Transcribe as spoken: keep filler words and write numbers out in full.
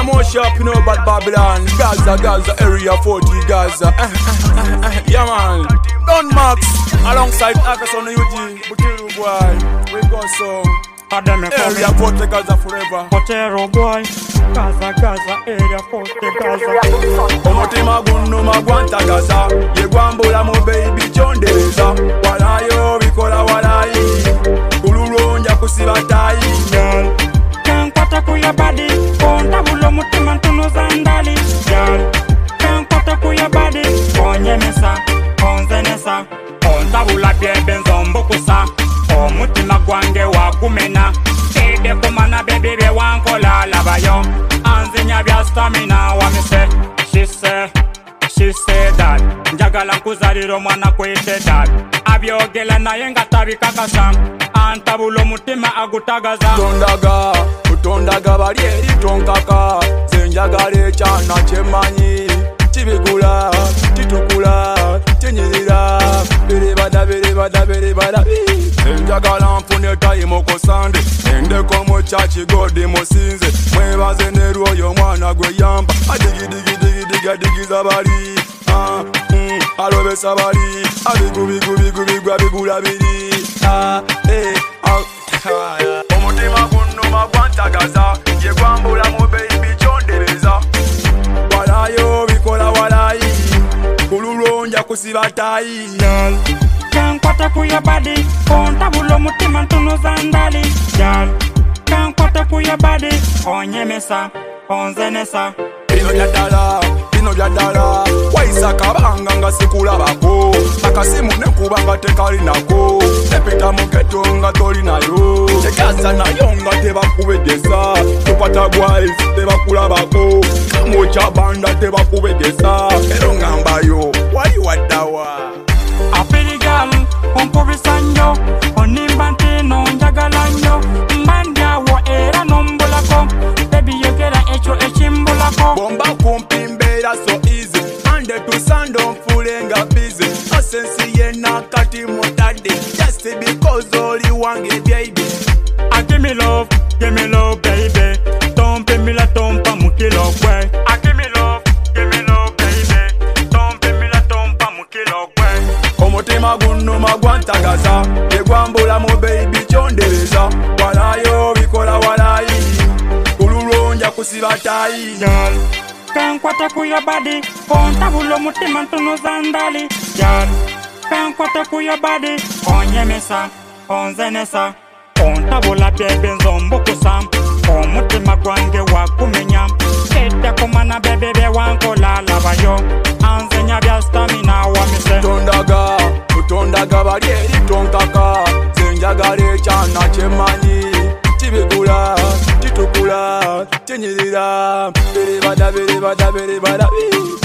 a more sharp, you know about Babylon. Gaza, Gaza, area forty, Gaza. Yeah, man. Don Max, alongside Agus on the U G. Butiru boy, we go so. Area forty, Gaza forever. Potero boy, Gaza, Gaza, area forty, Gaza. Omutima gunno magwanta Gaza. Yegwambula mu baby John Deza. Walayo bikola walayi. Kululonja kusiba tayi. Kankwata kuya body, konta bulo mutima ntunu zandali. Kankwata kuya body, konye mesa, konze nesa. Konta bula bebe nzombo kusa. Omutima gwange wakumena. Kede kumana bebe be wankola labayo. Anzinya bya stamina wamise. She say, she say that njagala nkuzalira omwana kwete that. Abyogela naye nga tabikakasa. Antabulo mutima agutagaza. Tondaga, utondaga bali eri tonkaka. Zenjagala ekyana kyemanyi. Kibigula, kitukula, kinyirira. Biribada, biribada, biribada. Zenjagala nfune time okosande. Endeko mu chachi godi musinze. Mwebaze ne Royo mwana gwe yamba. Adigi digi digi digi digi zabali. Ah, mm, alobesa bali. Abigu bigu bigu bigu abigula biri. Ah, eh, ah. Omutima gunno magwanta Gaza. Yegwambula mu baby John Deza. Walayo bikola walayi. Kululonja kusiba tayi. Kankwata kuya body, konta bulo mutima ntunu zandali. Kankwata kuya body, konye mesa, konze nesa. Bino byadala, bino byadala. Waisa kabanga nga sikulabako. Akasimu nekuba nga tekalinako. Nepita mu ghetto nga tolinayo. Gaza nayo nga tebakubegesa. Tukwata boys tebakulabako. Kamocha banda tebakubegesa. Ero ngambayo wali wadawa. Apirigal, ompurisa nnyo. Onimba ntino njagala nnyo. Mbandyawo era nombulako. Baby yogera ekyo ekimbulako. Bomba kumpi mbeera so easy. Ande tusando nfulenga busy. Asensi yena kati mutadde. Just because oli wange baby. Ah, give me love, give me love baby. Tompe mila tompa mukilo kwe. Ah, give me love, give me love baby. Tompe mila tompa mukilo kwe. Omutima gunno magwanta Gaza. Yegwambula mu baby John Deza. Walayo bikola walayi. Kululonja kusiba tayi. Kankwata kuya body, konta bulo mutima ntunu zandali. Kankwata kuya body, konye mesa, konze nesa. Konta bula bebe nzombo kusa. Omutima gwange wakumenya. Kete kumana bebe be wankola labayo. Anzenya bya stamina wamise. Tondaga, utondaga bali eri tonkaka. Zenjagala ekyana kyemanyi. Kibigula, kitukula, kinyirira. Biribada, biribada, biribada.